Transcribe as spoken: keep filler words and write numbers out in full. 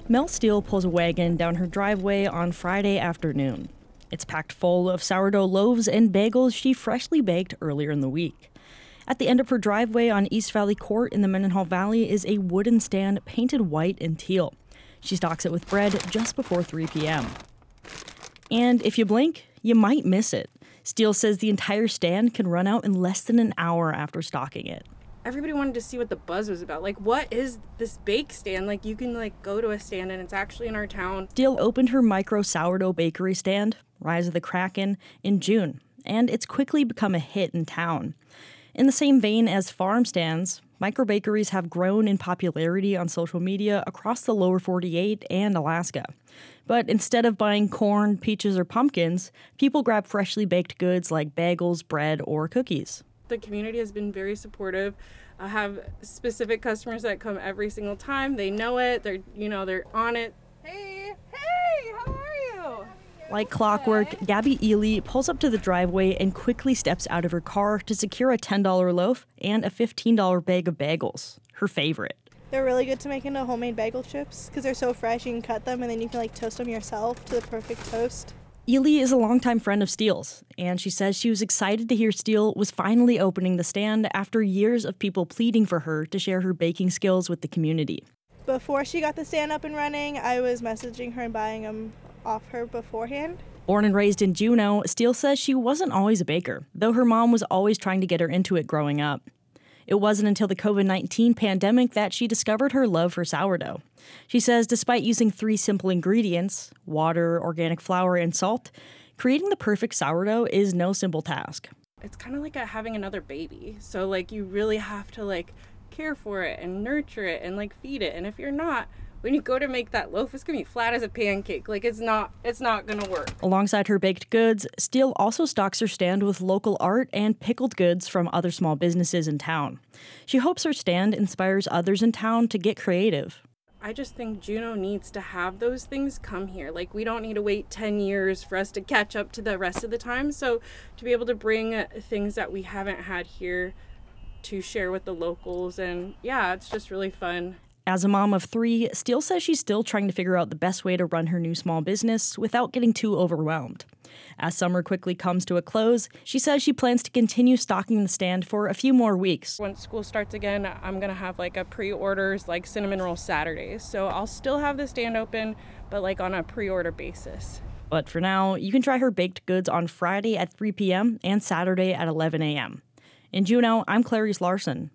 Mel Steele pulls a wagon down her driveway on Friday afternoon. It's packed full of sourdough loaves and bagels she freshly baked earlier in the week. At the end of her driveway on East Valley Court in the Mendenhall Valley is a wooden stand painted white and teal. She stocks it with bread just before three p.m. And if you blink, you might miss it. Steele says the entire stand can run out in less than an hour after stocking it. Everybody wanted to see what the buzz was about. Like, what is this bake stand? Like, you can, like, go to a stand and it's actually in our town. Steele opened her micro sourdough bakery stand, Rise of the Kraken, in June, and it's quickly become a hit in town. In the same vein as farm stands, micro bakeries have grown in popularity on social media across the lower forty-eight and Alaska. But instead of buying corn, peaches, or pumpkins, people grab freshly baked goods like bagels, bread, or cookies. The community has been very supportive. I have specific customers that come every single time. They know it. They're, you know, they're on it. Hey, hey, how are you? Like clockwork, Gabby Ely pulls up to the driveway and quickly steps out of her car to secure a ten dollars loaf and a fifteen dollars bag of bagels, her favorite. They're really good to make into homemade bagel chips because they're so fresh. You can cut them and then you can like toast them yourself to the perfect toast. Ely is a longtime friend of Steele's, and she says she was excited to hear Steele was finally opening the stand after years of people pleading for her to share her baking skills with the community. Before she got the stand up and running, I was messaging her and buying them off her beforehand. Born and raised in Juneau, Steele says she wasn't always a baker, though her mom was always trying to get her into it growing up. It wasn't until the covid nineteen pandemic that she discovered her love for sourdough. She says despite using three simple ingredients, water, organic flour, and salt, creating the perfect sourdough is no simple task. It's kind of like a, having another baby. So, like, you really have to, like, care for it and nurture it and, like, feed it. And if you're not, when you go to make that loaf, it's going to be flat as a pancake. Like, it's not, it's not going to work. Alongside her baked goods, Steele also stocks her stand with local art and pickled goods from other small businesses in town. She hopes her stand inspires others in town to get creative. I just think Juneau needs to have those things come here. Like, we don't need to wait ten years for us to catch up to the rest of the time. So to be able to bring things that we haven't had here to share with the locals, and yeah, it's just really fun. As a mom of three, Steele says she's still trying to figure out the best way to run her new small business without getting too overwhelmed. As summer quickly comes to a close, she says she plans to continue stocking the stand for a few more weeks. When school starts again, I'm going to have like a pre-orders, like cinnamon roll Saturdays. So I'll still have the stand open, but like on a pre-order basis. But for now, you can try her baked goods on Friday at three p.m. and Saturday at eleven a.m. In Juneau, I'm Clarice Larson.